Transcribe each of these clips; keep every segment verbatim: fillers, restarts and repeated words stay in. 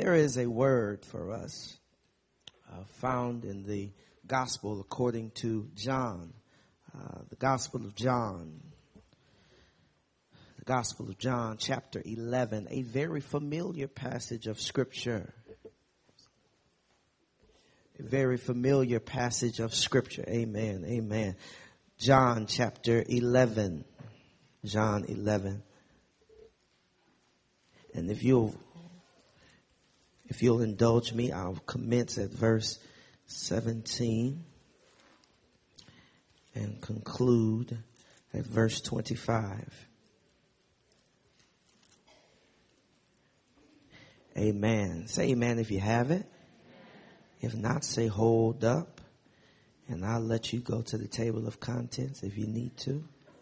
There is a word for us uh, found in the gospel according to John, uh, the gospel of John, the gospel of John, chapter eleven, a very familiar passage of scripture. A very familiar passage of scripture. Amen. Amen. John chapter eleven. John eleven. And if you'll, if you'll indulge me, I'll commence at verse seventeen and conclude at verse twenty-five. Amen. Say amen if you have it. If not, say hold up, and I'll let you go to the table of contents if you need to.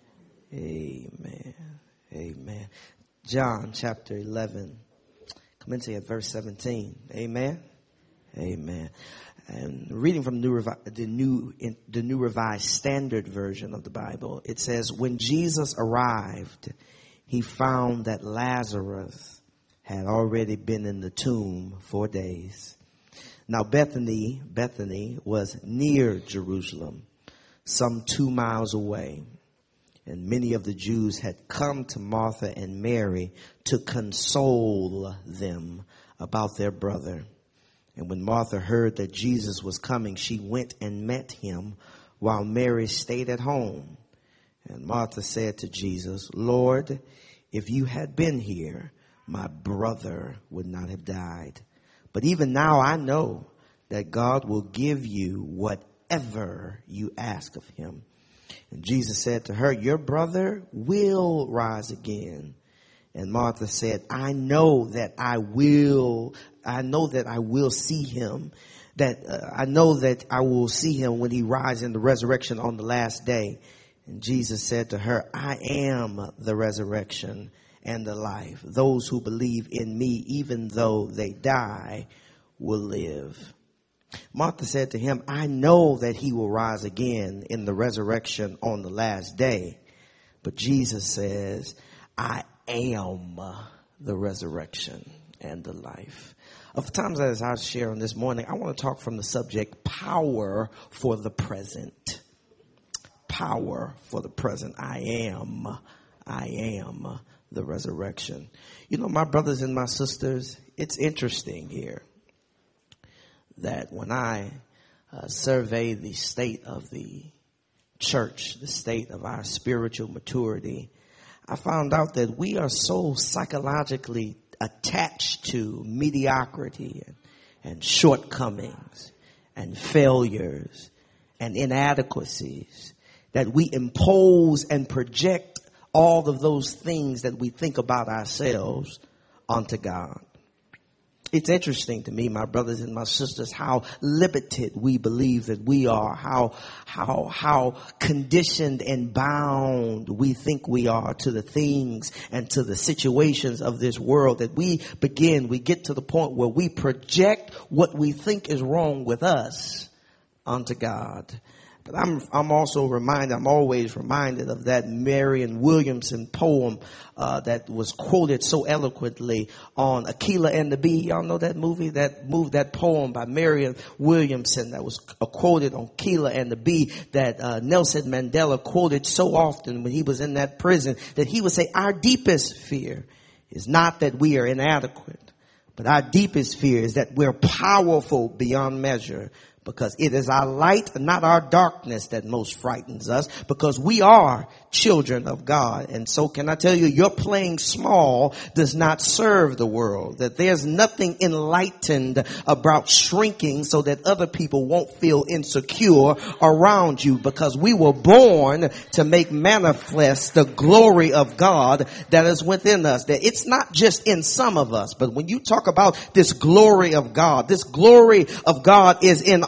Amen. Amen. John chapter eleven, commencing at verse seventeen. Amen. Amen. And reading from the new, the new, the new Revised Standard Version of the Bible, it says, when Jesus arrived, he found that Lazarus had already been in the tomb four days. Now Bethany, Bethany was near Jerusalem, some two miles away. And many of the Jews had come to Martha and Mary to console them about their brother. And when Martha heard that Jesus was coming, she went and met him while Mary stayed at home. And Martha said to Jesus, Lord, if you had been here, my brother would not have died. But even now I know that God will give you whatever you ask of him. And Jesus said to her, your brother will rise again. And Martha said, I know that I will, I know that I will see him, that uh, I know that I will see him when he rises in the resurrection on the last day. And Jesus said to her, I am the resurrection and the life. Those who believe in me, even though they die, will live. Martha said to him, I know that he will rise again in the resurrection on the last day. But Jesus says, I am the resurrection and the life. Of times as I share on this morning, I want to talk from the subject, power for the present. Power for the present. I am, I am the resurrection. You know, my brothers and my sisters, it's interesting here that when I uh, survey the state of the church, the state of our spiritual maturity, I found out that we are so psychologically attached to mediocrity and, and shortcomings and failures and inadequacies that we impose and project all of those things that we think about ourselves onto God. It's interesting to me, my brothers and my sisters, how limited we believe that we are, how, how, how conditioned and bound we think we are to the things and to the situations of this world, that we begin, we get to the point where we project what we think is wrong with us onto God. But I'm, I'm also reminded, I'm always reminded of that Marianne Williamson poem, uh, that was quoted so eloquently on Akeelah and the Bee. Y'all know that movie, that movie, that poem by Marianne Williamson that was uh, quoted on Akeelah and the Bee, that, uh, Nelson Mandela quoted so often when he was in that prison, that he would say, our deepest fear is not that we are inadequate, but our deepest fear is that we're powerful beyond measure. Because it is our light and not our darkness that most frightens us, because we are children of God. And so can I tell you, your playing small does not serve the world, that there's nothing enlightened about shrinking so that other people won't feel insecure around you, because we were born to make manifest the glory of God that is within us. That it's not just in some of us, but when you talk about this glory of God, this glory of God is in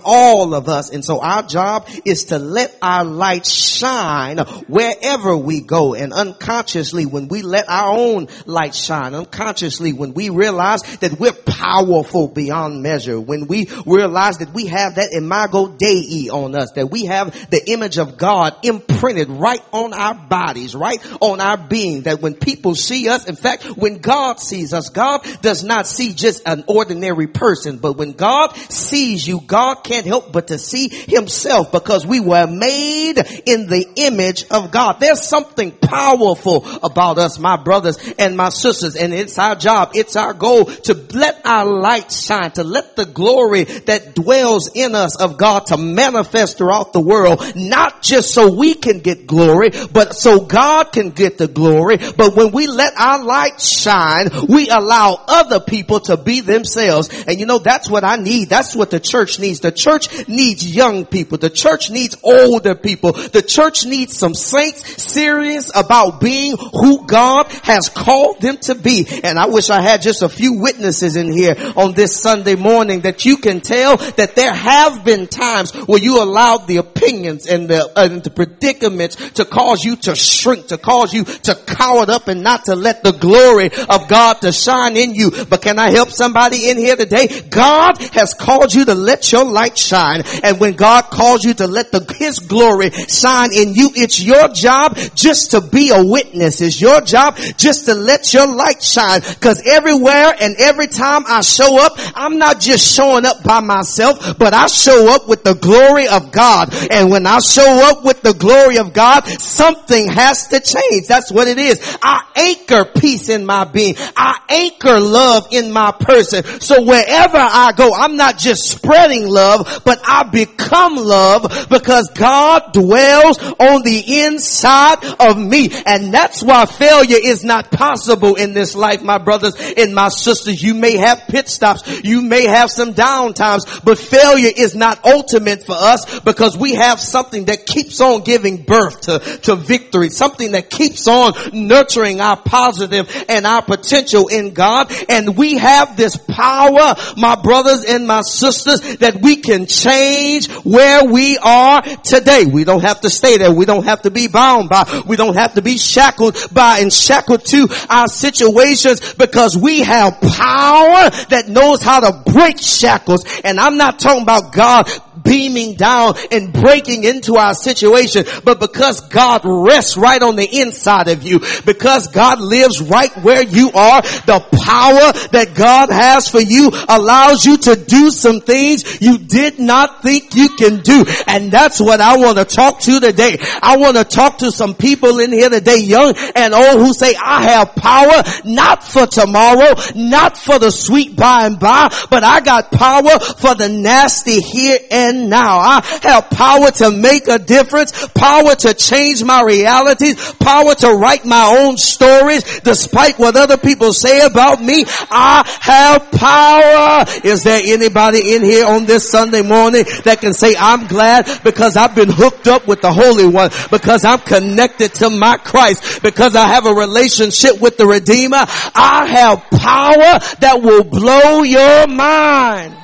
all of us. And so our job is to let our light shine wherever we go. And unconsciously, when we let our own light shine, unconsciously, when we realize that we're powerful beyond measure, when we realize that we have that imago Dei on us, that we have the image of God imprinted right on our bodies, right on our being, that when people see us, in fact, when God sees us, God does not see just an ordinary person, but when God sees you, God can't help but to see himself, because we were made in the image of God. There's something powerful about us, my brothers and my sisters, and it's our job, it's our goal to let our light shine, to let the glory that dwells in us of God to manifest throughout the world, not just so we can get glory, but so God can get the glory. But when we let our light shine, we allow other people to be themselves. And you know, that's what I need. That's what the church needs. The church needs young people. The church needs older people. The church needs some saints serious about being who God has called them to be. And I wish I had just a few witnesses in here on this Sunday morning that you can tell that there have been times where you allowed the opinions and the, uh, the predicaments to cause you to shrink, to cause you to cower up and not to let the glory of God to shine in you. But can I help somebody in here today? God has called you to let your light shine. And when God calls you to let the, his glory shine in you, it's your job just to be a witness. It's your job just to let your light shine. Because everywhere and every time I show up, I'm not just showing up by myself, but I show up with the glory of God. And when I show up with the glory of God, something has to change. That's what it is. I anchor peace in my being. I anchor love in my person. So wherever I go, I'm not just spreading love, but I become love, because God dwells on the inside of me. And that's why failure is not possible in this life, my brothers and my sisters. You may have pit stops. You may have some down times, but failure is not ultimate for us, because we have something that keeps on giving birth to, to victory, something that keeps on nurturing our positive and our potential in God. And we have this power, my brothers and my sisters, that we can change where we are today. We don't have to stay there. We don't have to be bound by, we don't have to be shackled by and shackled to our situations, because we have power that knows how to break shackles. And I'm not talking about God beaming down and breaking into our situation, but because God rests right on the inside of you, because God lives right where you are, the power that God has for you allows you to do some things you did not think you can do. And that's what I want to talk to today. I want to talk to some people in here today, young and old, who say, I have power not for tomorrow, not for the sweet by and by, but I got power for the nasty here and now. I have power to make a difference, power to change my realities, power to write my own stories despite what other people say about me. I have power. Is there anybody in here on this Sunday morning that can say, I'm glad because I've been hooked up with the Holy One, because I'm connected to my Christ, because I have a relationship with the Redeemer? I have power that will blow your mind.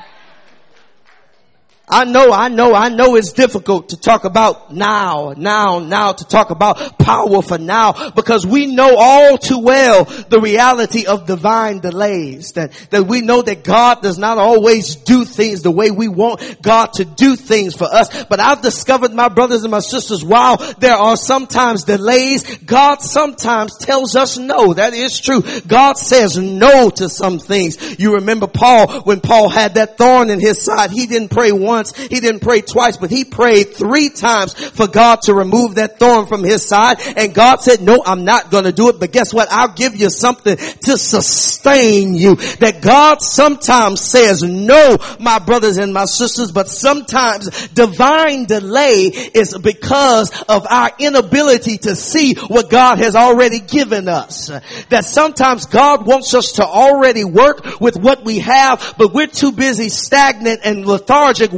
I know, I know, I know it's difficult to talk about now, now, now, to talk about power for now, because we know all too well the reality of divine delays, that, that we know that God does not always do things the way we want God to do things for us. But I've discovered, my brothers and my sisters, while there are sometimes delays, God sometimes tells us no. That is true. God says no to some things. You remember Paul, when Paul had that thorn in his side, he didn't pray once. He didn't pray twice, but he prayed three times for God to remove that thorn from his side. And God said, no, I'm not going to do it. But guess what? I'll give you something to sustain you. That God sometimes says no, my brothers and my sisters, but sometimes divine delay is because of our inability to see what God has already given us. That sometimes God wants us to already work with what we have, but we're too busy stagnant and lethargic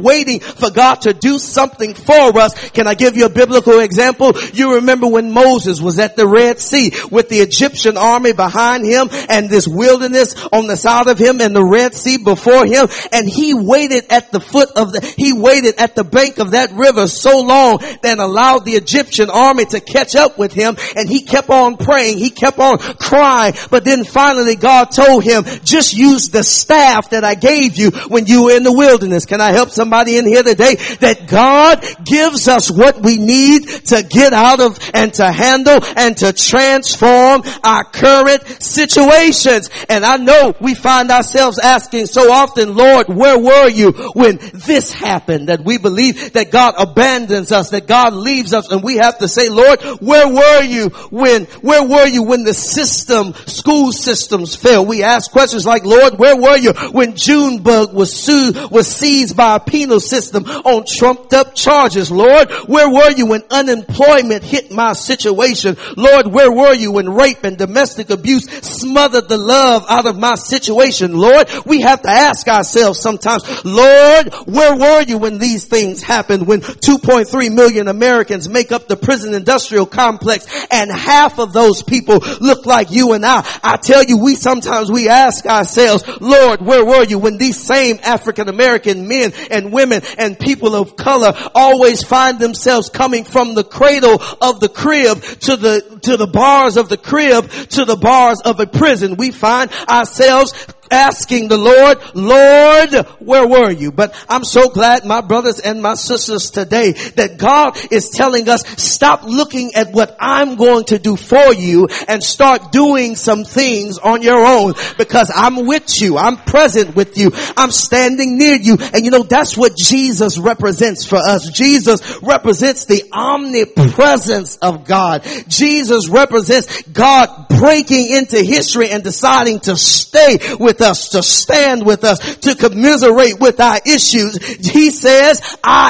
waiting for God to do something for us. Can I give you a biblical example? You remember when Moses was at the Red Sea with the Egyptian army behind him and this wilderness on the side of him and the Red Sea before him, and he waited at the foot of the, he waited at the bank of that river so long that allowed the Egyptian army to catch up with him, and he kept on praying, he kept on crying, but then finally God told him, just use the staff that I gave you when you were in the wilderness. Can I help somebody in here today? That God gives us what we need to get out of and to handle and to transform our current situations. And I know we find ourselves asking so often, Lord, where were you when this happened? That we believe that God abandons us, that God leaves us, and we have to say, Lord, where were you when, where were you when the system, school systems failed? We ask questions like, Lord, where were you when Junebug was sued, was seized by a penal system on trumped up charges? Lord, where were you when unemployment hit my situation? Lord, where were you when rape and domestic abuse smothered the love out of my situation? Lord, we have to ask ourselves sometimes, Lord, where were you when these things happened? When two point three million Americans make up the prison industrial complex and half of those people look like you and I. I tell you, we sometimes we ask ourselves, Lord, where were you when these same African American men and women and people of color always find themselves coming from the cradle of the crib to the, to the bars of the crib to the bars of a prison? We find ourselves asking the Lord, Lord, where were you? But I'm so glad, my brothers and my sisters, today that God is telling us, stop looking at what I'm going to do for you and start doing some things on your own, because I'm with you. I'm present with you. I'm standing near you. And you know, that's what Jesus represents for us. Jesus represents the omnipresence of God. Jesus represents God breaking into history and deciding to stay with us, to stand with us, to commiserate with our issues. He says, I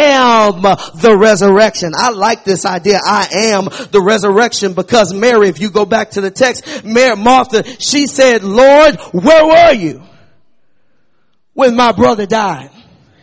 am the resurrection. I like this idea. I am the resurrection, because Mary, if you go back to the text, Mary, Martha, she said, Lord, where were you when my brother died?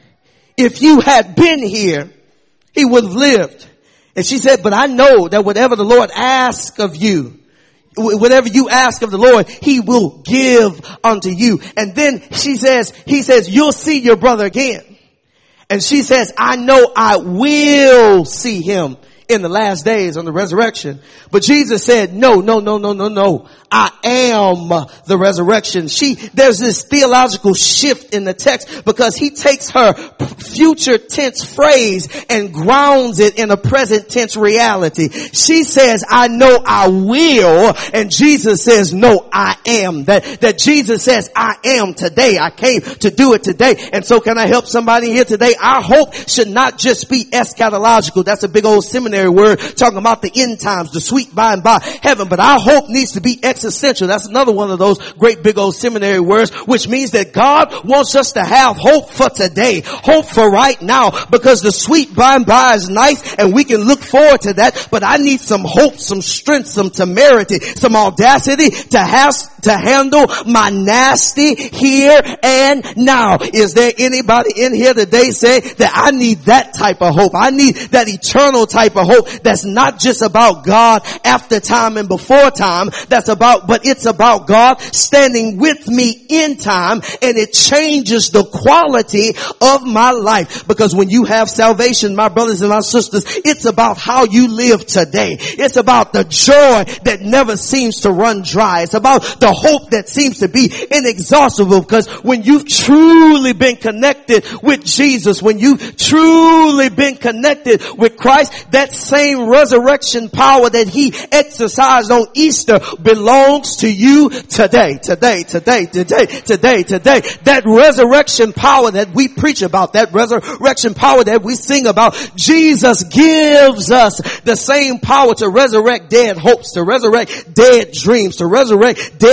If you had been here, he would have lived. And she said, but I know that whatever the Lord asks of you, whatever you ask of the Lord, he will give unto you. And then she says, he says, you'll see your brother again. And she says, I know I will see him in the last days on the resurrection. But Jesus said, no, no, no, no, no, no. I am the resurrection. She, there's this theological shift in the text, because he takes her future tense phrase and grounds it in a present tense reality. She says, I know I will. And Jesus says, no, I am. That, that Jesus says, I am today. I came to do it today. And so can I help somebody here today? Our hope should not just be eschatological. That's a big old seminary word talking about the end times, the sweet by and by heaven. But our hope needs to be existential. That's another one of those great big old seminary words, which means that God wants us to have hope for today, hope for right now, because the sweet by and by is nice and we can look forward to that. But I need some hope, some strength, some temerity, some audacity to have, to handle my nasty here and now. Is there anybody in here today say that I need that type of hope? I need that eternal type of hope that's not just about God after time and before time. That's about, but it's about God standing with me in time, and it changes the quality of my life. Because when you have salvation, my brothers and my sisters, it's about how you live today. It's about the joy that never seems to run dry. It's about the hope that seems to be inexhaustible, because when you've truly been connected with Jesus, when you've truly been connected with Christ, that same resurrection power that he exercised on Easter belongs to you today, today, today, today, today, today. That resurrection power that we preach about, that resurrection power that we sing about, Jesus gives us the same power to resurrect dead hopes, to resurrect dead dreams, to resurrect dead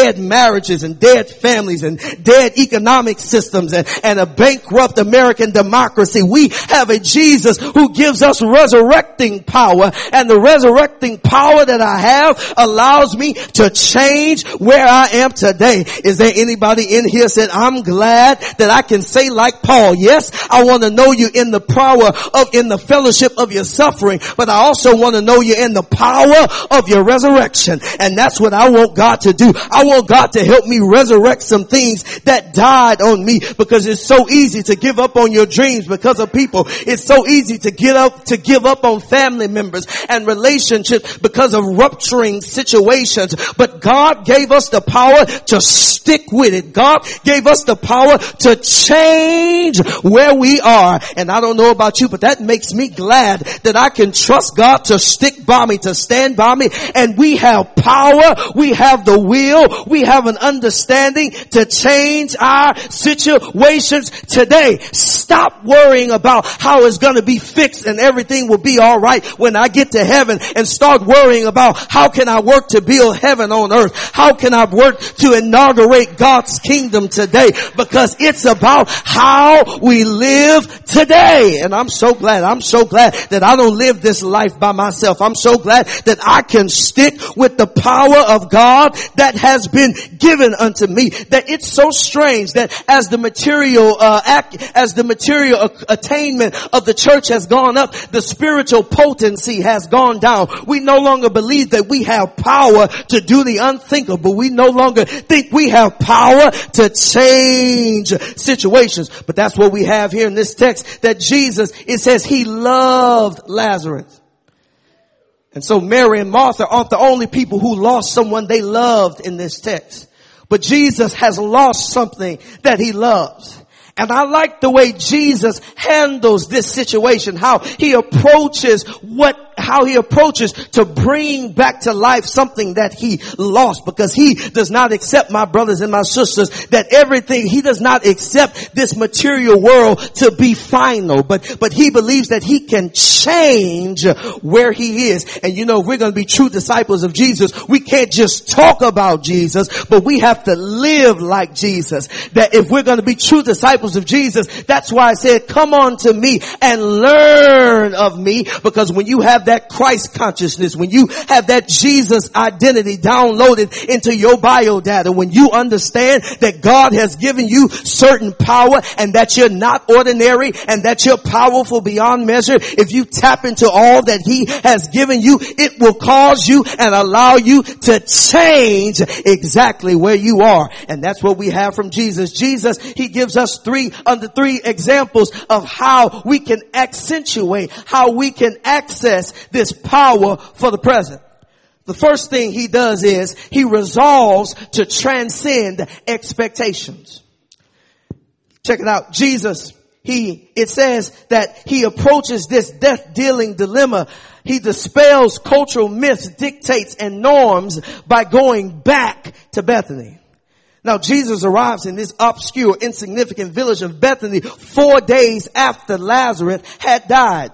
dead marriages and dead families and dead economic systems and, and a bankrupt American democracy. We have a Jesus who gives us resurrecting power, and the resurrecting power that I have allows me to change where I am today. Is there anybody in here said, I'm glad that I can say like Paul, yes, I want to know you in the power of, in the fellowship of your suffering, but I also want to know you in the power of your resurrection. And that's what I want God to do. I want God to help me resurrect some things that died on me, because it's so easy to give up on your dreams because of people. It's so easy to get up, to give up on family members and relationships because of rupturing situations. But God gave us the power to stick with it. God gave us the power to change where we are. And I don't know about you, but that makes me glad that I can trust God to stick by me, to stand by me. And we have power. We have the will. We have an understanding to change our situations today. Stop worrying about how it's going to be fixed and everything will be all right when I get to heaven, and start worrying about how can I work to build heaven on earth? How can I work to inaugurate God's kingdom today? Because it's about how we live today. And I'm so glad, I'm so glad that I don't live this life by myself. I'm so glad that I can stick with the power of God that has been given unto me. That it's so strange that as the material, uh, act, as the material attainment of the church has gone up, the spiritual potency has gone down. We no longer believe that we have power to do the unthinkable. We no longer think we have power to change situations. But that's what we have here in this text, that Jesus, it says he loved Lazarus. And so Mary and Martha aren't the only people who lost someone they loved in this text. But Jesus has lost something that he loves. And I like the way Jesus handles this situation, how he approaches what, how he approaches to bring back to life something that he lost, because he does not accept, my brothers and my sisters, that everything, he does not accept this material world to be final, but, but he believes that he can change where he is. And you know, if we're going to be true disciples of Jesus, we can't just talk about Jesus, but we have to live like Jesus. That if we're going to be true disciples of Jesus, that's why I said, come on to me and learn of me. Because when you have that Christ consciousness, when you have that Jesus identity downloaded into your biodata, when you understand that God has given you certain power and that you're not ordinary and that you're powerful beyond measure, if you tap into all that he has given you, it will cause you and allow you to change exactly where you are. And that's what we have from Jesus. Jesus, he gives us three under three examples of how we can accentuate, how we can access this power for the present. The first thing he does is he resolves to transcend expectations. Check it out. Jesus, he, it says that he approaches this death-dealing dilemma. He dispels cultural myths, dictates, and norms by going back to Bethany. Now, Jesus arrives in this obscure, insignificant village of Bethany four days after Lazarus had died.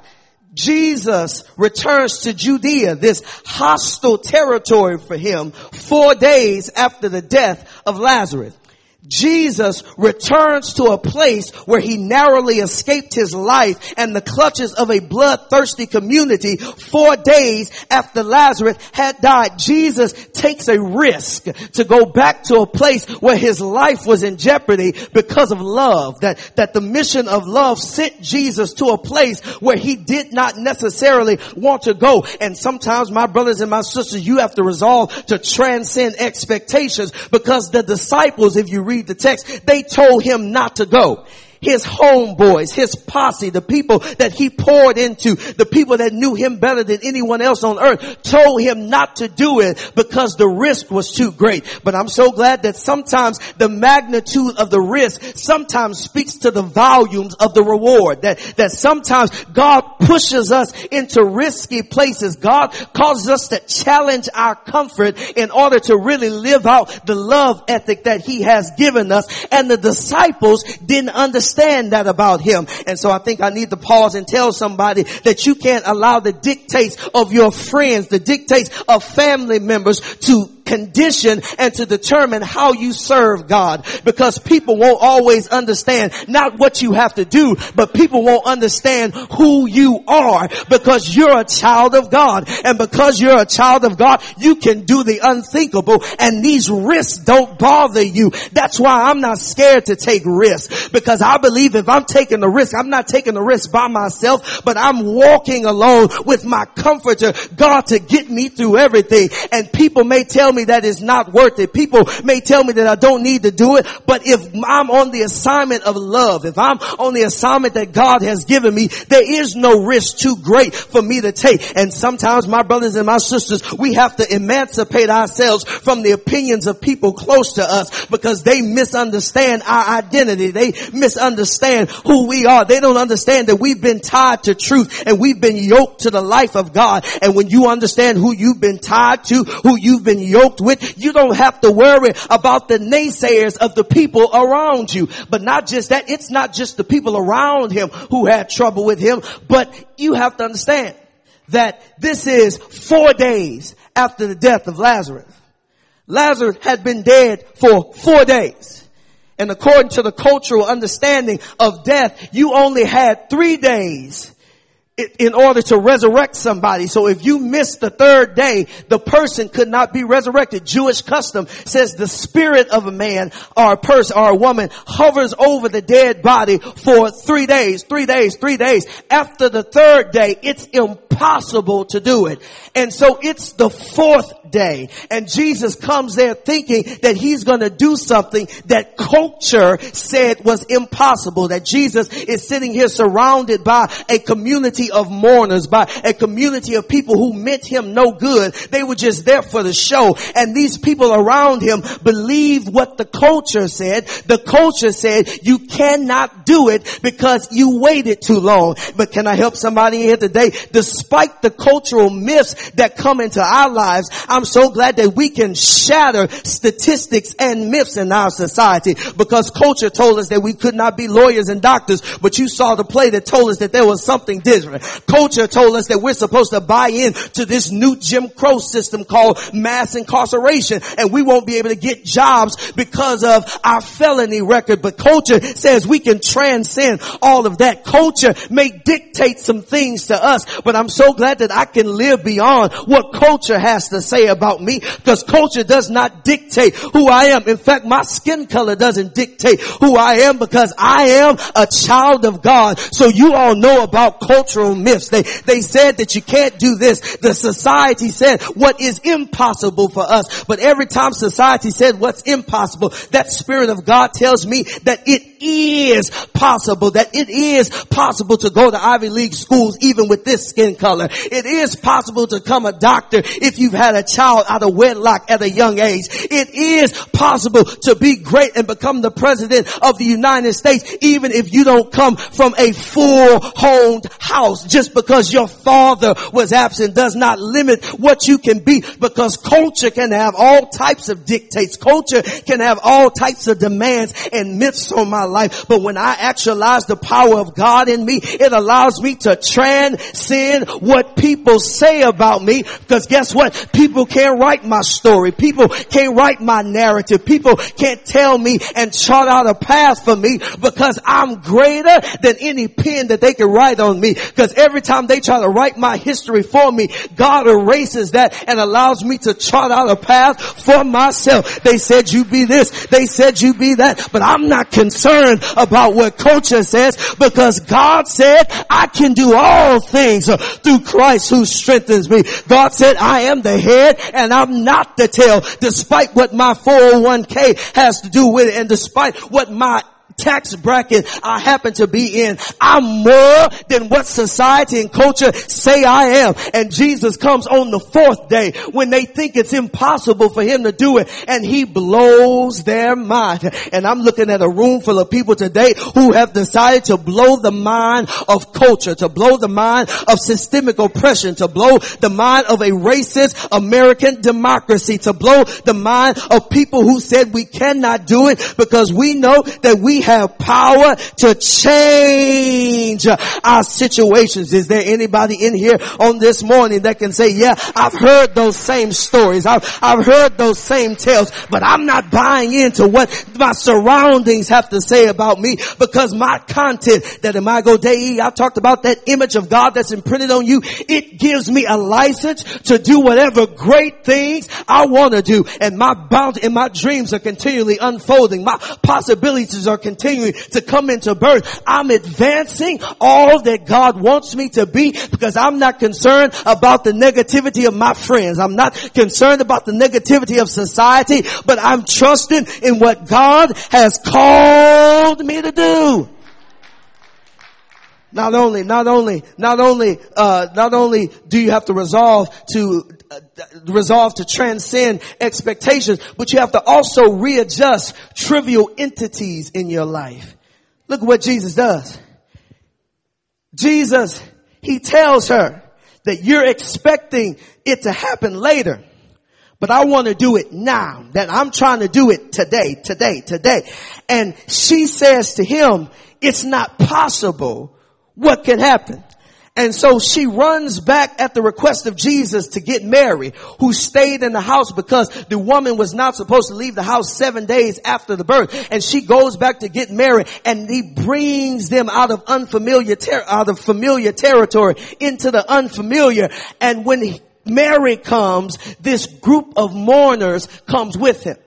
Jesus returns to Judea, this hostile territory for him, four days after the death of Lazarus. Jesus returns to a place where he narrowly escaped his life and the clutches of a bloodthirsty community four days after Lazarus had died. Jesus takes a risk to go back to a place where his life was in jeopardy because of love. That, that the mission of love sent Jesus to a place where he did not necessarily want to go. And sometimes, my brothers and my sisters, you have to resolve to transcend expectations, because the disciples, if you read the text, they told him not to go. His homeboys, his posse, the people that he poured into, the people that knew him better than anyone else on earth, told him not to do it because the risk was too great. But I'm so glad that sometimes the magnitude of the risk sometimes speaks to the volumes of the reward. That, that sometimes God pushes us into risky places. God causes us to challenge our comfort in order to really live out the love ethic that he has given us. And the disciples didn't understand understand that about him. And so I think I need to pause and tell somebody that you can't allow the dictates of your friends, the dictates of family members to condition and to determine how you serve God, because people won't always understand not what you have to do, but people won't understand who you are, because you're a child of God. And because you're a child of God, you can do the unthinkable, and these risks don't bother you. That's why I'm not scared to take risks, because I believe if I'm taking the risk, I'm not taking the risk by myself, but I'm walking alone with my comforter, God, to get me through everything. And people may tell me that it's not worth it. People may tell me that I don't need to do it. But if I'm on the assignment of love, if I'm on the assignment that God has given me, there is no risk too great for me to take. And sometimes, my brothers and my sisters, we have to emancipate ourselves from the opinions of people close to us, because they misunderstand our identity. They misunderstand who we are. They don't understand that we've been tied to truth and we've been yoked to the life of God. And when you understand who you've been tied to, who you've been yoked with, you don't have to worry about the naysayers of the people around you. But not just that, it's not just the people around him who had trouble with him, but you have to understand that this is four days after the death of Lazarus. Lazarus had been dead for four days. And according to the cultural understanding of death, you only had three days in order to resurrect somebody. So if you missed the third day, the person could not be resurrected. Jewish custom says the spirit of a man or a person or a woman hovers over the dead body for three days, three days, three days. After the third day, it's impossible to do it. And so it's the fourth day. And Jesus comes there thinking that he's going to do something that culture said was impossible. That Jesus is sitting here surrounded by a community of mourners, by a community of people who meant him no good. They were just there for the show. And these people around him believed what the culture said. The culture said you cannot do it because you waited too long. But can I help somebody here today? Despite the cultural myths that come into our lives, I'm so glad that we can shatter statistics and myths in our society, because culture told us that we could not be lawyers and doctors, but you saw the play that told us that there was something different. Culture told us that we're supposed to buy in to this new Jim Crow system called mass incarceration, and we won't be able to get jobs because of our felony record. But culture says we can transcend all of that. Culture may dictate some things to us, but I'm so glad that I can live beyond what culture has to say about me, because culture does not dictate who I am. In fact, my skin color doesn't dictate who I am, because I am a child of God. So you all know about cultural myths. They, they said that you can't do this. The society said what is impossible for us. But every time society said what's impossible, that Spirit of God tells me that it is possible, that it is possible to go to Ivy League schools even with this skin color. It is possible to become a doctor if you've had a child out of wedlock at a young age. It is possible to be great and become the president of the United States even if you don't come from a full-homed house. Just because your father was absent does not limit what you can be, because culture can have all types of dictates. Culture can have all types of demands and myths on my life. But when I actualize the power of God in me, it allows me to transcend what people say about me, because guess what? People can't write my story. People can't write my narrative. People can't tell me and chart out a path for me, because I'm greater than any pen that they can write on me. Because every time they try to write my history for me, God erases that and allows me to chart out a path for myself. They said you be this. They said you be that. But I'm not concerned about what culture says, because God said I can do all things through Christ who strengthens me. God said I am the head and I'm not the tail, despite what my four oh one k has to do with it, and despite what my tax bracket I happen to be in. I'm more than what society and culture say I am. And Jesus comes on the fourth day when they think it's impossible for him to do it, and he blows their mind. And I'm looking at a room full of people today who have decided to blow the mind of culture, to blow the mind of systemic oppression, to blow the mind of a racist American democracy, to blow the mind of people who said we cannot do it because we know that we have have power to change our situations. Is there anybody in here on this morning that can say, yeah, I've heard those same stories. I've, I've heard those same tales, but I'm not buying into what my surroundings have to say about me, because my content, that Imago Dei, I talked about that image of God that's imprinted on you. It gives me a license to do whatever great things I want to do. And my bounty and my dreams are continually unfolding. My possibilities are continuing to come into birth. I'm advancing all that God wants me to be, because I'm not concerned about the negativity of my friends. I'm not concerned about the negativity of society, but I'm trusting in what God has called me to do. Not only, not only, not only, uh, not only do you have to resolve to, uh, resolve to transcend expectations, but you have to also readjust trivial entities in your life. Look at what Jesus does. Jesus, he tells her that you're expecting it to happen later, but I want to do it now. That I'm trying to do it today, today, today. And she says to him, it's not possible. What can happen? And so she runs back at the request of Jesus to get Mary, who stayed in the house because the woman was not supposed to leave the house seven days after the birth. And she goes back to get Mary, and he brings them out of unfamiliar, ter- out of familiar territory into the unfamiliar. And when he, Mary comes, this group of mourners comes with him.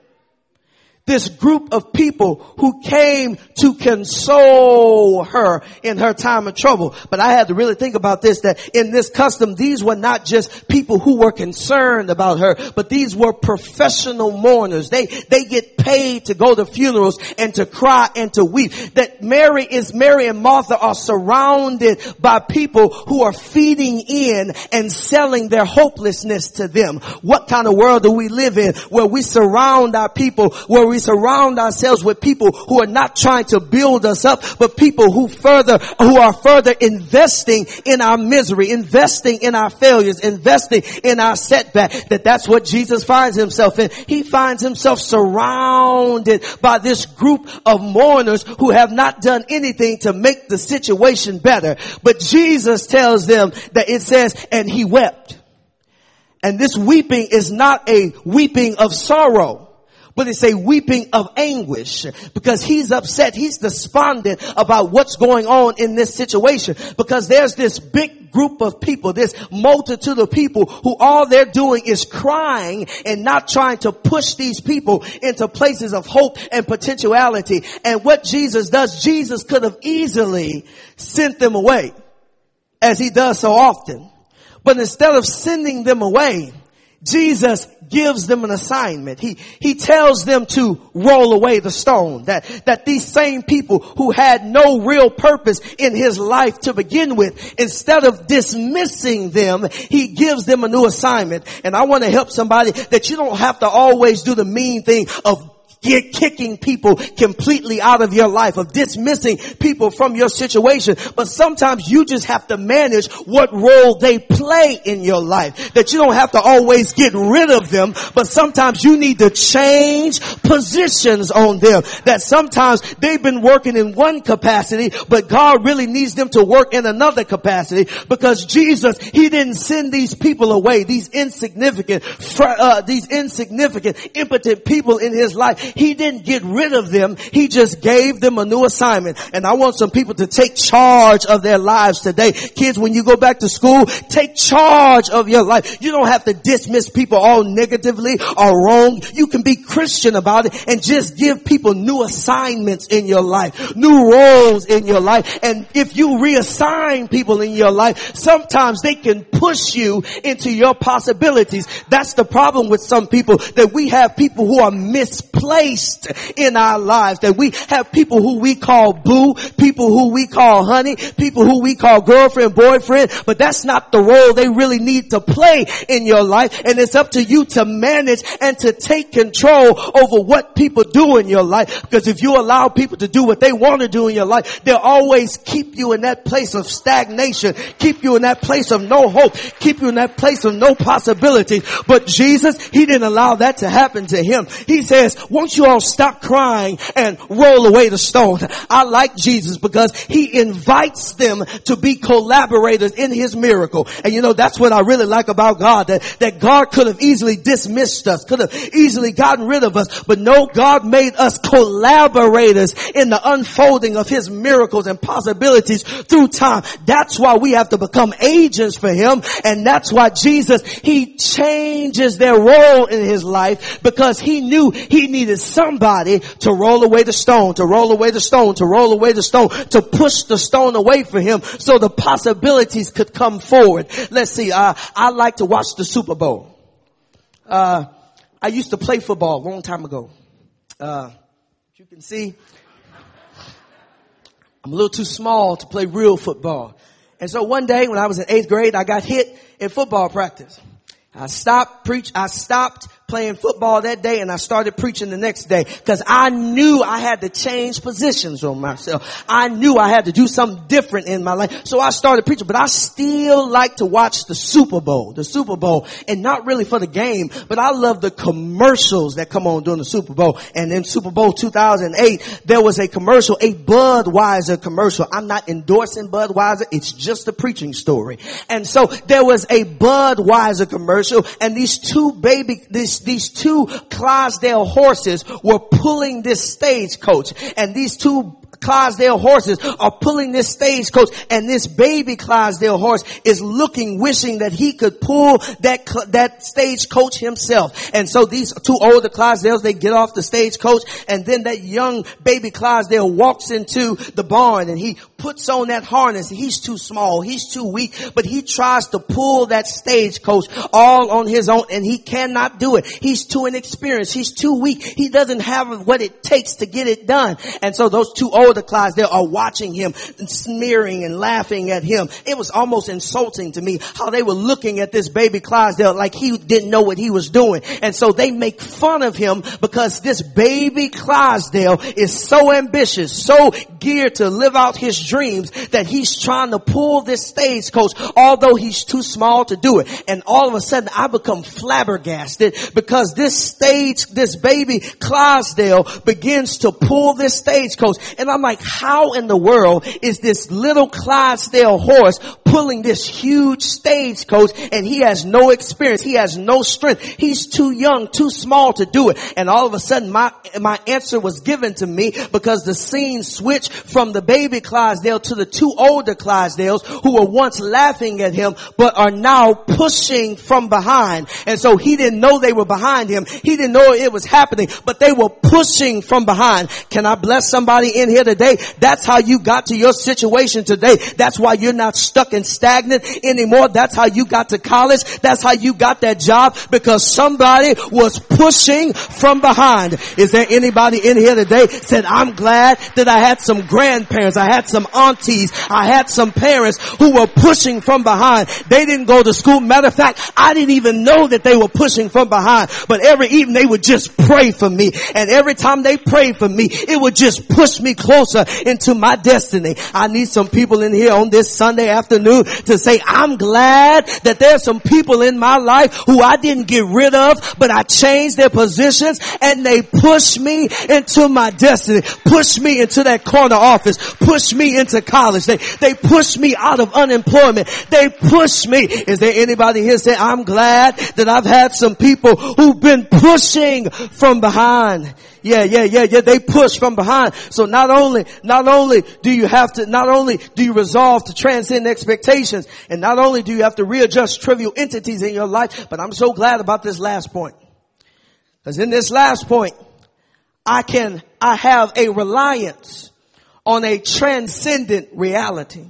This group of people who came to console her in her time of trouble. But I had to really think about this, that in this custom, these were not just people who were concerned about her, but these were professional mourners. They, they get paid to go to funerals and to cry and to weep. That Mary is, Mary and Martha are surrounded by people who are feeding in and selling their hopelessness to them. What kind of world do we live in where we surround our people, where we We surround ourselves with people who are not trying to build us up, but people who further, who are further investing in our misery, investing in our failures, investing in our setback. That that's what Jesus finds himself in. He finds himself surrounded by this group of mourners who have not done anything to make the situation better. But Jesus tells them that it says, and he wept. And this weeping is not a weeping of sorrow, but it's a weeping of anguish, because he's upset. He's despondent about what's going on in this situation, because there's this big group of people, this multitude of people who all they're doing is crying and not trying to push these people into places of hope and potentiality. And what Jesus does, Jesus could have easily sent them away, as he does so often. But instead of sending them away, Jesus gives them an assignment. He, he tells them to roll away the stone. That, that these same people who had no real purpose in his life to begin with, instead of dismissing them, he gives them a new assignment. And I want to help somebody that you don't have to always do the mean thing of Get kicking people completely out of your life, of dismissing people from your situation. But sometimes you just have to manage what role they play in your life. That you don't have to always get rid of them, but sometimes you need to change positions on them. That sometimes they've been working in one capacity, but God really needs them to work in another capacity, because Jesus, he didn't send these people away, these insignificant, uh, these insignificant, impotent people in his life. He didn't get rid of them. He just gave them a new assignment. And I want some people to take charge of their lives today. Kids, when you go back to school, take charge of your life. You don't have to dismiss people all negatively or wrong. You can be Christian about it and just give people new assignments in your life, new roles in your life. And if you reassign people in your life, sometimes they can push you into your possibilities. That's the problem with some people, that we have people who are misplaced in our lives, that we have people who we call boo, people who we call honey, people who we call girlfriend, boyfriend, but that's not the role they really need to play in your life. And it's up to you to manage and to take control over what people do in your life, because if you allow people to do what they want to do in your life, they'll always keep you in that place of stagnation, keep you in that place of no hope, keep you in that place of no possibility. But Jesus, he didn't allow that to happen to him. He says, won't won't you all stop crying and roll away the stone? I like Jesus because he invites them to be collaborators in his miracle. And you know, that's what I really like about God, that, that God could have easily dismissed us, could have easily gotten rid of us, but no, God made us collaborators in the unfolding of his miracles and possibilities through time. That's why we have to become agents for him, and that's why Jesus, he changes their role in his life, because he knew he needed somebody to roll away the stone, to roll away the stone, to roll away the stone, to push the stone away from him so the possibilities could come forward. Let's see, uh, I like to watch the Super Bowl. Uh, I used to play football a long time ago. Uh, as you can see, I'm a little too small to play real football. And so one day when I was in eighth grade, I got hit in football practice. I stopped preach. I stopped playing football that day, and I started preaching the next day, because I knew I had to change positions on myself. I knew I had to do something different in my life. So I started preaching, but I still like to watch the Super Bowl, the Super Bowl, and not really for the game, but I love the commercials that come on during the Super Bowl. And in Super Bowl two thousand eight, there was a commercial, a Budweiser commercial. I'm not endorsing Budweiser. It's just a preaching story. And so there was a Budweiser commercial, and these two baby, these These two Clydesdale horses were pulling this stagecoach, and these two Clydesdale horses are pulling this stagecoach, and this baby Clydesdale horse is looking, wishing that he could pull that that stagecoach himself. And so these two older Clydesdales, they get off the stagecoach, and then that young baby Clydesdale walks into the barn, and he puts on that harness. He's too small, he's too weak, but he tries to pull that stagecoach all on his own, and he cannot do it. He's too inexperienced, he's too weak, he doesn't have what it takes to get it done. And so those two older Clydesdale are watching him and sneering and laughing at him. It was almost insulting to me how they were looking at this baby Clydesdale like he didn't know what he was doing. And so they make fun of him because this baby Clydesdale is so ambitious, so geared to live out his dreams, that he's trying to pull this stagecoach, although he's too small to do it. And all of a sudden I become flabbergasted, because this stage, this baby Clydesdale begins to pull this stagecoach. And I'm like, how in the world is this little Clydesdale horse pulling this huge stagecoach, and he has no experience, he has no strength, he's too young, too small to do it? And all of a sudden my my answer was given to me, because the scene switched from the baby Clydesdale to the two older Clydesdales who were once laughing at him but are now pushing from behind. And so he didn't know they were behind him, he didn't know it was happening, but they were pushing from behind. Can I bless somebody in here today? That's how you got to your situation today. That's why you're not stuck and stagnant anymore. That's how you got to college. That's how you got that job, because somebody was pushing from behind. Is there anybody in here today said, I'm glad that I had some grandparents, I had some aunties, I had some parents who were pushing from behind. They didn't go to school. Matter of fact, I didn't even know that they were pushing from behind, but every evening they would just pray for me, and every time they prayed for me, it would just push me closer into my destiny. I need some people in here on this Sunday afternoon to say, I'm glad that there's some people in my life who I didn't get rid of, but I changed their positions and they pushed me into my destiny, pushed me into that corner office, pushed me into college. They, they pushed me out of unemployment. They pushed me. Is there anybody here say, I'm glad that I've had some people who've been pushing from behind? Yeah, yeah, yeah, yeah. They push from behind. So not only, not only do you have to, not only do you resolve to transcend expectations, and not only do you have to readjust trivial entities in your life, but I'm so glad about this last point. Because in this last point, I can, I have a reliance on a transcendent reality,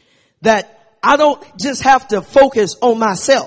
that I don't just have to focus on myself.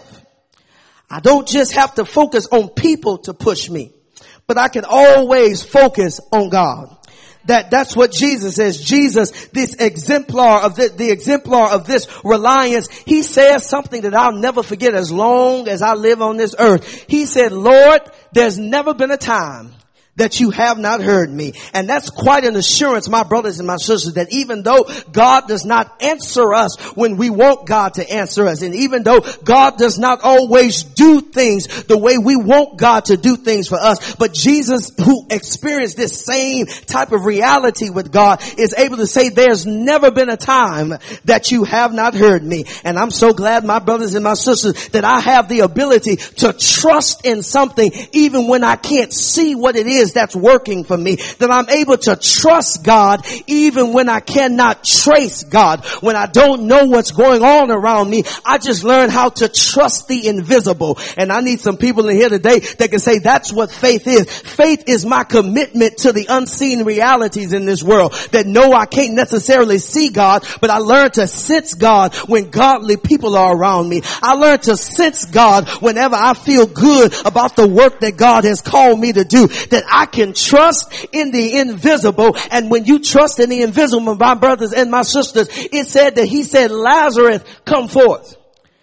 I don't just have to focus on people to push me, but I can always focus on God. That, that's what Jesus says. Jesus, this exemplar of the, the exemplar of this reliance, he says something that I'll never forget as long as I live on this earth. He said, Lord, there's never been a time that you have not heard me. And that's quite an assurance, my brothers and my sisters, that even though God does not answer us when we want God to answer us, and even though God does not always do things the way we want God to do things for us, but Jesus, who experienced this same type of reality with God, is able to say, there's never been a time that you have not heard me. And I'm so glad, my brothers and my sisters, that I have the ability to trust in something even when I can't see what it is that's working for me, that I'm able to trust God even when I cannot trace God. When I don't know what's going on around me, I just learned how to trust the invisible. And I need some people in here today that can say that's what faith is. Faith is my commitment to the unseen realities in this world, that no, I can't necessarily see God, but I learn to sense God when godly people are around me. I learn to sense God whenever I feel good about the work that God has called me to do, that I can trust in the invisible. And when you trust in the invisible, my brothers and my sisters, it said that he said, Lazarus, come forth.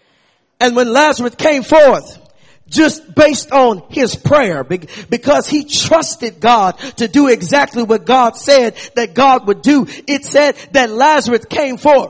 And when Lazarus came forth, just based on his prayer, because he trusted God to do exactly what God said that God would do, it said that Lazarus came forth,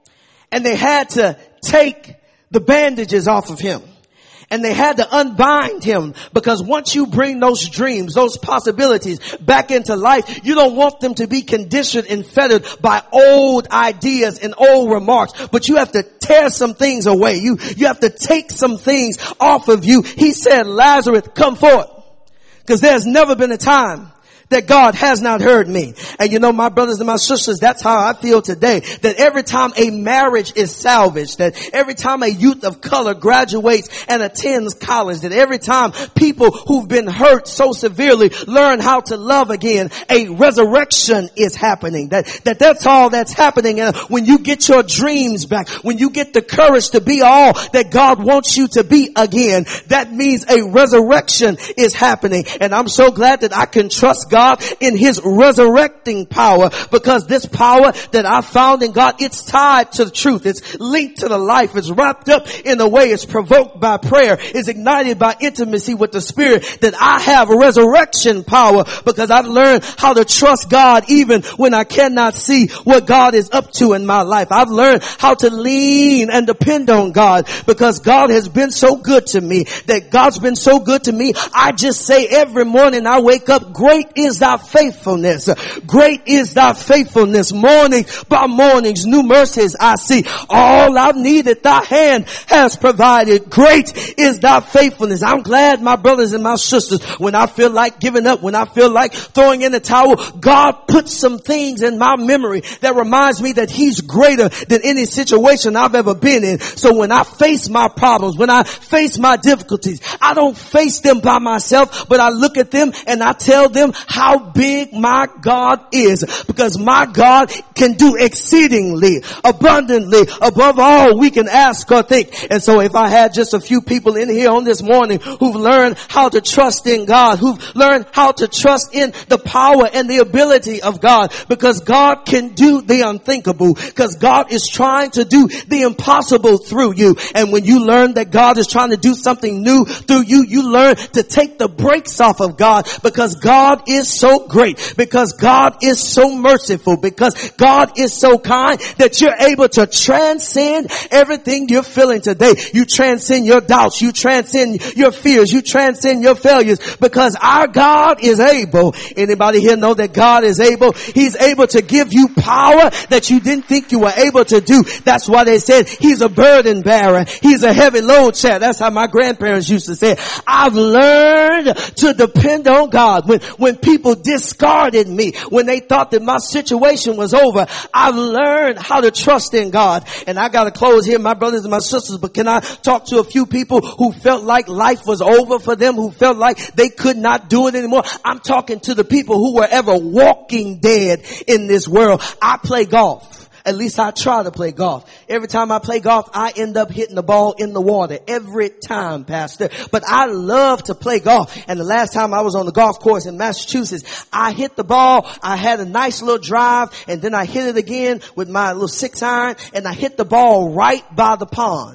and they had to take the bandages off of him. And they had to unbind him, because once you bring those dreams, those possibilities back into life, you don't want them to be conditioned and fettered by old ideas and old remarks. But you have to tear some things away. You, you have to take some things off of you. He said, Lazarus, come forth. Because there's never been a time that God has not heard me. And you know, my brothers and my sisters, that's how I feel today. That every time a marriage is salvaged, that every time a youth of color graduates and attends college, that every time people who've been hurt so severely learn how to love again, a resurrection is happening. That, that that's all that's happening. And when you get your dreams back, when you get the courage to be all that God wants you to be again, that means a resurrection is happening. And I'm so glad that I can trust God God in his resurrecting power, because this power that I found in God, it's tied to the truth. It's linked to the life. It's wrapped up in a way. It's provoked by prayer. It's ignited by intimacy with the Spirit. That I have resurrection power because I've learned how to trust God even when I cannot see what God is up to in my life. I've learned how to lean and depend on God because God has been so good to me. That God's been so good to me. I just say every morning I wake up, great is thy faithfulness. Great is thy faithfulness. Morning by mornings, new mercies I see. All I've needed, thy hand has provided. Great is thy faithfulness. I'm glad, my brothers and my sisters, when I feel like giving up, when I feel like throwing in the towel, God puts some things in my memory that reminds me that he's greater than any situation I've ever been in. So when I face my problems, when I face my difficulties, I don't face them by myself, but I look at them and I tell them how big my God is, because my God can do exceedingly, abundantly, above all we can ask or think. And so if I had just a few people in here on this morning who've learned how to trust in God, who've learned how to trust in the power and the ability of God, because God can do the unthinkable, because God is trying to do the impossible through you. And when you learn that God is trying to do something new through you, you learn to take the brakes off of God, because God is so great, because God is so merciful, because God is so kind that you're able to transcend everything you're feeling today. You transcend your doubts, you transcend your fears, you transcend your failures, because our God is able. Anybody here know that God is able? He's able to give you power that you didn't think you were able to do. That's why they said he's a burden bearer. He's a heavy load share. That's how my grandparents used to say it. I've learned to depend on God. When, when people discarded me, when they thought that my situation was over, I've learned how to trust in God. And I got to close here, my brothers and my sisters, but can I talk to a few people who felt like life was over for them, who felt like they could not do it anymore? I'm talking to the people who were ever walking dead in this world. I play golf. At least I try to play golf. Every time I play golf, I end up hitting the ball in the water. Every time, Pastor. But I love to play golf. And the last time I was on the golf course in Massachusetts, I hit the ball. I had a nice little drive, and then I hit it again with my little six iron, and I hit the ball right by the pond.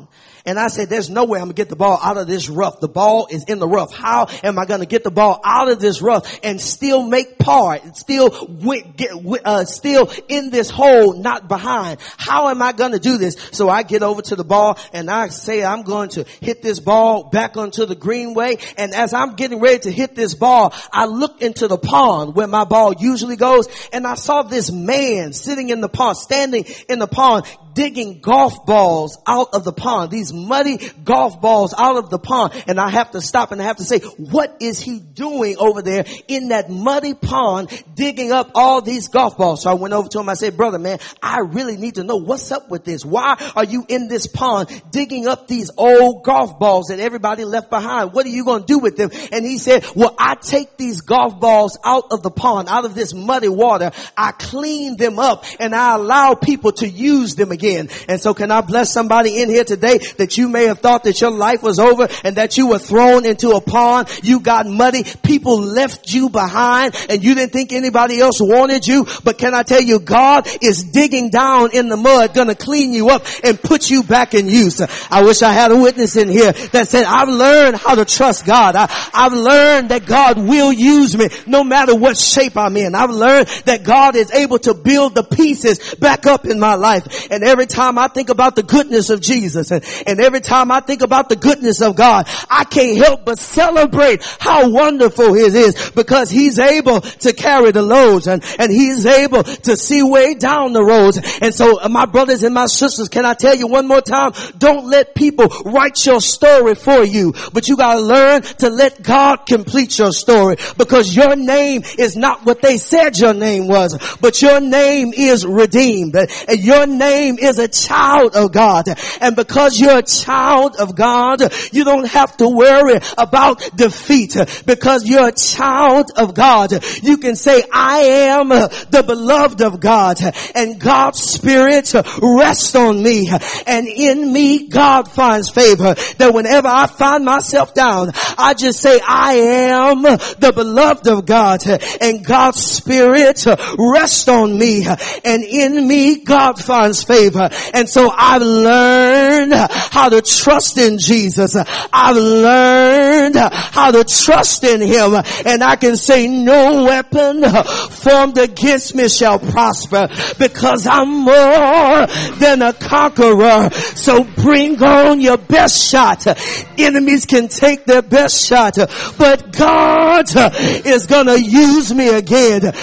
And I said, there's no way I'm going to get the ball out of this rough. The ball is in the rough. How am I going to get the ball out of this rough and still make par, still, get, uh, still in this hole, not behind? How am I going to do this? So I get over to the ball and I say, I'm going to hit this ball back onto the greenway. And as I'm getting ready to hit this ball, I look into the pond where my ball usually goes, and I saw this man sitting in the pond, standing in the pond, digging golf balls out of the pond, these muddy golf balls out of the pond. And I have to stop and I have to say, what is he doing over there in that muddy pond digging up all these golf balls? So I went over to him. I said, brother, man, I really need to know what's up with this. Why are you in this pond digging up these old golf balls that everybody left behind? What are you going to do with them? And he said, well, I take these golf balls out of the pond, out of this muddy water. I clean them up and I allow people to use them again. And so can I bless somebody in here today that you may have thought that your life was over and that you were thrown into a pond. You got muddy. People left you behind and you didn't think anybody else wanted you. But can I tell you, God is digging down in the mud, gonna clean you up and put you back in use. I wish I had a witness in here that said, I've learned how to trust God. I, I've learned that God will use me no matter what shape I'm in. I've learned that God is able to build the pieces back up in my life. And every time I think about the goodness of Jesus and, and every time I think about the goodness of God, I can't help but celebrate how wonderful He is, because He's able to carry the loads and, and He's able to see way down the roads. And so uh, my brothers and my sisters, can I tell you one more time, don't let people write your story for you, but you gotta learn to let God complete your story, because your name is not what they said your name was, but your name is redeemed and your name is a child of God. And because you're a child of God, you don't have to worry about defeat, because you're a child of God. You can say, I am the beloved of God, and God's Spirit rests on me, and in me God finds favor. That whenever I find myself down, I just say, I am the beloved of God, and God's Spirit rests on me, and in me God finds favor. And so I've learned how to trust in Jesus. I've learned how to trust in Him, and I can say, no weapon formed against me shall prosper, because I'm more than a conqueror. So bring on your best shot. Enemies can take their best shot, but God is gonna use me again.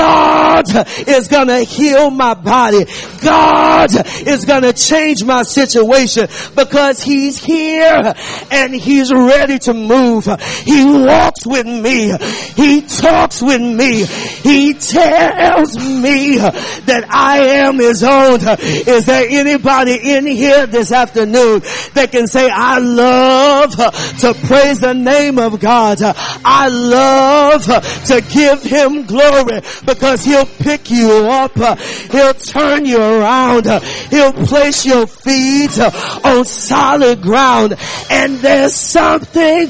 God is gonna heal my body. God is gonna change my situation, because He's here and He's ready to move. He walks with me. He talks with me. He tells me that I am His own. Is there anybody in here this afternoon that can say, I love to praise the name of God? I love to give Him glory, because He'll pick you up. He'll turn you around. He'll place your feet on solid ground. And there's something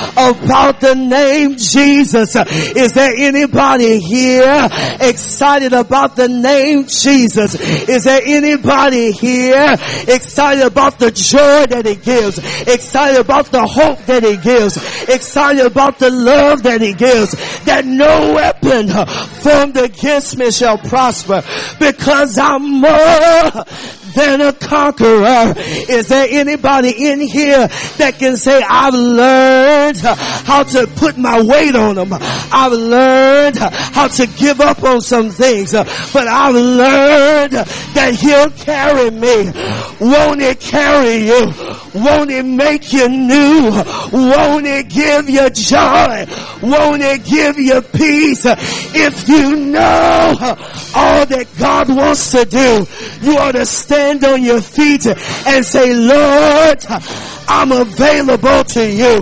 about the name Jesus. Is there anybody here excited about the name Jesus? Is there anybody here excited about the joy that He gives? Excited about the hope that He gives? Excited about the love that He gives? That no weapon formed against me shall prosper, because I'm more than a conqueror. Is there anybody in here that can say, I've learned how to put my weight on Him. I've learned how to give up on some things, but I've learned that He'll carry me. Won't He carry you? Won't He make you new? Won't He give you joy? Won't He give you peace? If you know all that God wants to do, you ought to stand on your feet and say, Lord, I'm available to you.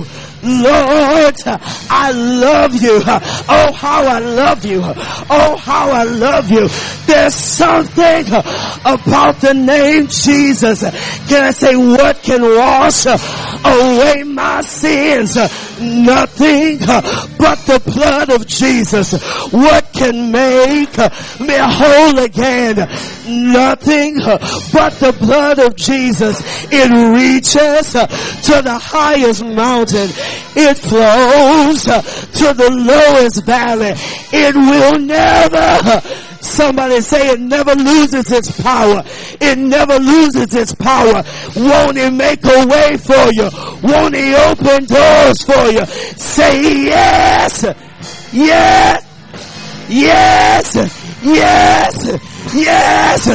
Lord, I love you. Oh, how I love you. Oh, how I love you. There's something about the name Jesus. Can I say, what can wash away my sins? Nothing but the blood of Jesus. What can make me whole again? Nothing but the blood of Jesus. It reaches to the highest mountain. It flows to the lowest valley. It will never, somebody say it never loses its power. It never loses its power. Won't He make a way for you? Won't He open doors for you? Say yes, yes, yes, yes, yes,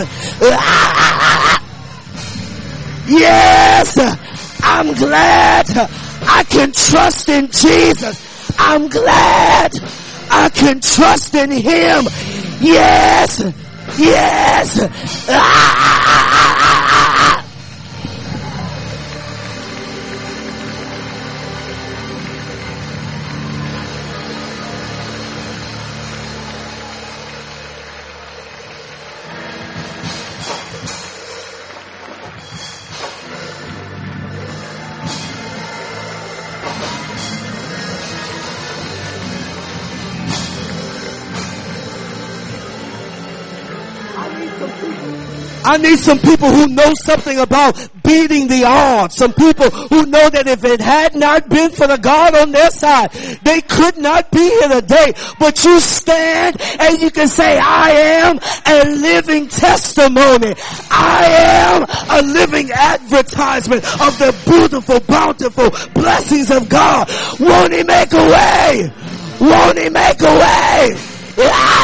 yes. I'm glad I can trust in Jesus. I'm glad I can trust in Him. Yes, yes. Ah! I need some people who know something about beating the odds. Some people who know that if it had not been for the God on their side, they could not be here today. But you stand and you can say, I am a living testimony. I am a living advertisement of the beautiful, bountiful blessings of God. Won't He make a way? Won't He make a way? Ah!